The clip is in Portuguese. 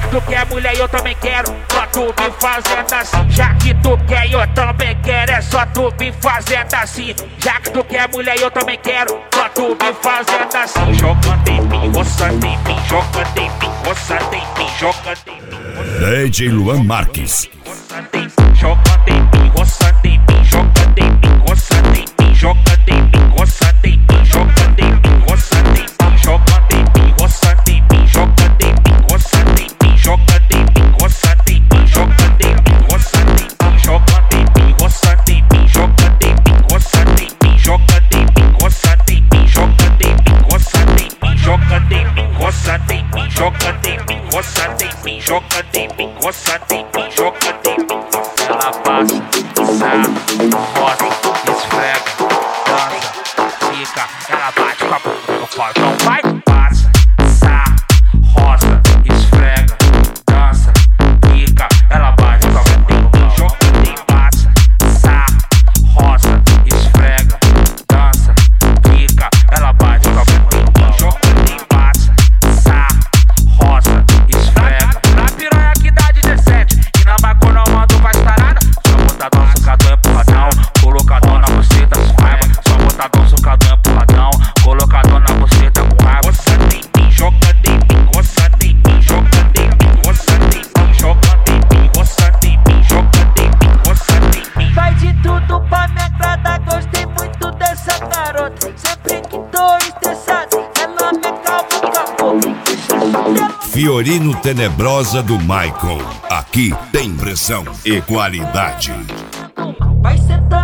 tu quer mulher eu também quero, só tu me fazendo assim. Já que tu quer eu também quero, é só tu me fazendo assim. Já que tu quer mulher eu também quero, só tu me fazendo assim. Jogando em mim, roçando em mim, jogando em mim, roçando em mim, jogando em mim. DJ Luan Marques. Jogando em mim, roçando em mim, jogando em mim, roçando em mim, jogando em mim, roçando em mim, jogando em mim, roçando em mim, jogando em mim, roçando em mim, jogando em mim, roçando em mim, jogando em mim, roçando em mim, jogando em mim, roçando em mim, jogando em mim, roçando em mim, jogando em mim, roçando em mim, jogando em mim, roçando em mim, jogando em mim, roçando em mim, jogando em mim, roçando em mim, jogando em mim, roçando em mim, jogando em mim, roçando em mim, jogando em mim. Ela passa, sarra, roça, esfrega, dança, fica, ela bate com a bunda no portão, vai, passa, sarra, roça, esfrega, dança, fica, ela bate com a bunda no portão, passa, sarra, roça, esfrega, dança, fica, ela bate com a bunda no portão, passa, sarra, roça, esfrega. Na piranha que dá 17, e na bacana eu mando mais tarada. Só botadão, socadão, empurradão, colocadão na buceta com raiva. Só botadão, socadão, empurradão, colocadão na buceta com raiva. Roçando em mim, jogando em mim, roçando em mim, jogando em mim, roçando em mim, jogando em mim, roçando em mim, jogando em mim, roçando em mim. Faz de tudo pra me agradar, gostei muito dessa garota. Sempre que tô estressado, ela me acalma, acabou. Fiorino Tenebrosa do Michael. Aqui tem pressão e qualidade. Vai sentar.